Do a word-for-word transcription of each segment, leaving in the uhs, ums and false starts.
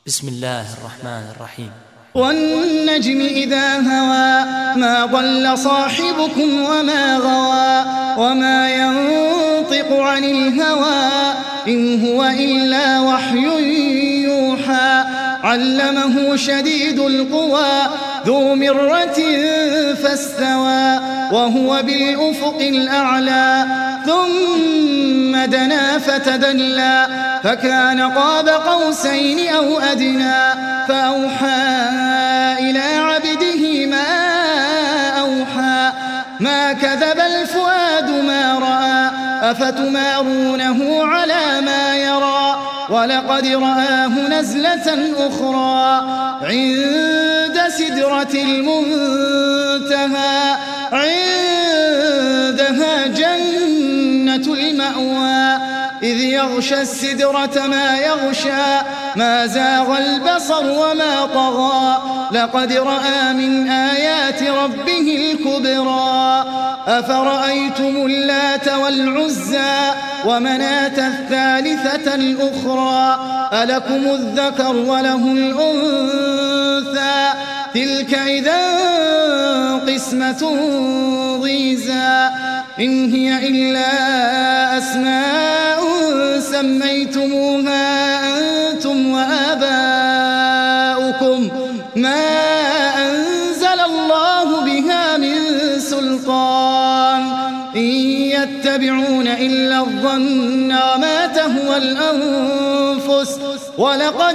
بسم الله الرحمن الرحيم. والنجم إذا هوى ما ضل صاحبكم وما غوى وما ينطق عن الهوى إن هو إلا وحي يوحى علمه شديد القوى ذو مرة فاستوى وهو بالأفق الأعلى ثم دنا فتدلى فكان قاب قوسين أو أدنى فأوحى إلى عبده ما أوحى ما كذب الفؤاد ما رأى أفتمارونه على ما يرى ولقد رآه نزلة أخرى عند سدرة المنتهى عندها جنة المأوى إذ يغشى السدرة ما يغشى ما زاغ البصر وما طغى لقد رأى من آيات ربه الكبرى أفرأيتم اللات والعزى ومناة الثالثة الأخرى ألكم الذكر وله الأنثى تلك إذا قسمة ضيزى إن هي إلا أسماء سميتموها أنتم وآباؤكم ما أنزل الله بها من سلطان إن يتبعون إلا الظن وما تهوى الأنفس ولقد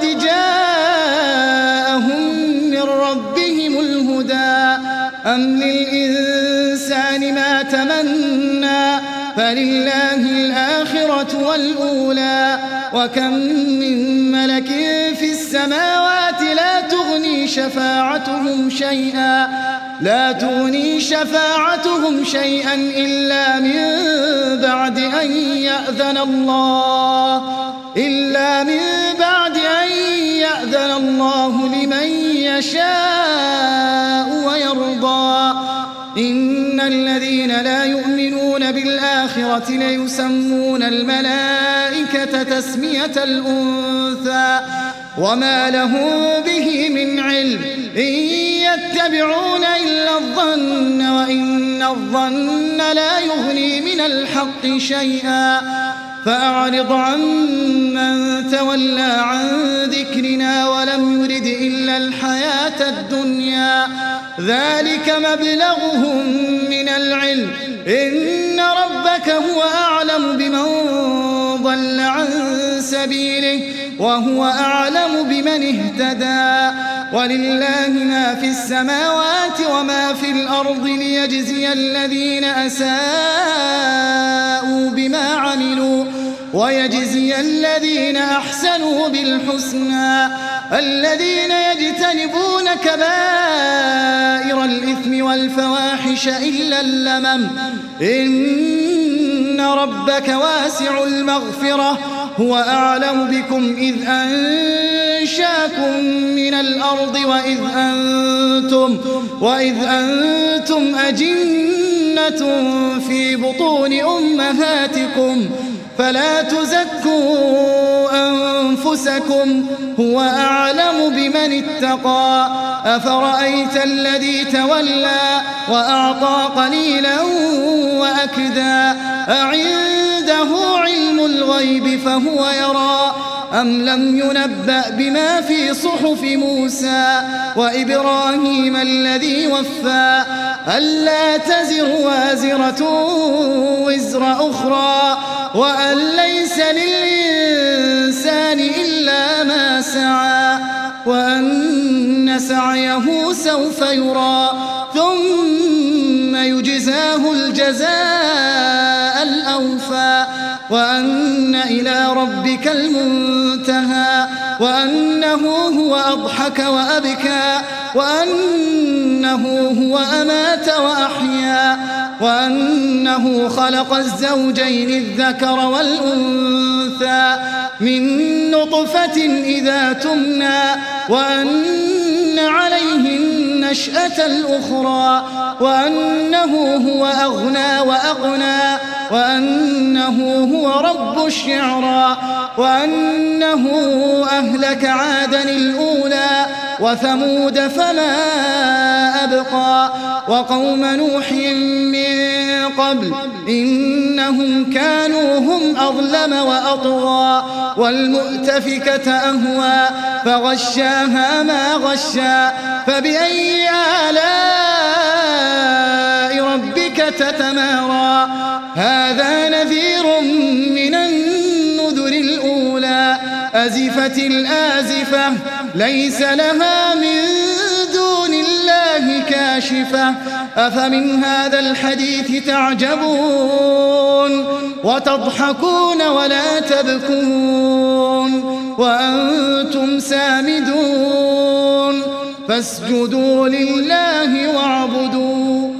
جاءهم من ربهم الهدى أم للإنسان ما تمنى فلله الآخرة والأولى وكم من ملك في السماوات لا تغني شفاعتهم شيئا لا تغني شفاعتهم شيئا إلا من بعد أن يأذن الله إلا من بعد أن يأذن الله لمن يشاء ويرضى إن الذين لا يؤمنون بالآخرة ليسمون الملائكة تسمية الأنثى وما لهم به من علم إن يتبعون إلا الظن وإن الظن لا يغني من الحق شيئا فأعرض عن من تولى عن ذكرنا ولم يرد إلا الحياة الدنيا ذلك مبلغهم من العلم إن ربك هو أعلم بمن ضل عن سبيله وهو أعلم بمن اهتدى ولله ما في السماوات وما في الأرض ليجزي الذين أساءوا بما عملوا ويجزي الذين أحسنوا بالحسنى الذين يجتنبون كبائر الإثم والفواحش إلا اللمم إن ربك واسع المغفرة هو أعلم بكم إذ أنشاكم من الأرض وإذ أنتم, وإذ أنتم أجنة في بطون أمهاتكم فلا تزكوا أنفسكم هو أعلم بمن اتقى أفرأيت الذي تولى وأعطى قليلا وأكدى أعنده علم الغيب فهو يرى أم لم ينبأ بما في صحف موسى وإبراهيم الذي وفى ألا تزر وازرة وزر أخرى وأن ليس للإنسان إلا ما سعى وأن سعيه سوف يرى ثم يجزاه الجزاء الأوفى وأن إلى ربك المنتهى وأنه هو أضحك وأبكى وأنه هو أمات وأحيا وأنه خلق الزوجين الذكر والأنثى من نطفة إذا تمنى وأن عليه النشأة الأخرى وأنه هو أغنى وأقنى وأنه هو رب الشعرى وأنه أهلك عادا الأولى وثمود فما أبقى وقوم نوح من قبل إنهم كانوا هم أظلم وأطغى والمؤتفكة أهوى فغشاها ما غشى فبأي آلاء ربك تتمارى هذا نذير من النذر الأولى أزفت الآزفة ليس لها من دون الله كاشفة أفمن هذا الحديث تعجبون وتضحكون ولا تبكون وأنتم سامدون فاسجدوا لله واعبدوا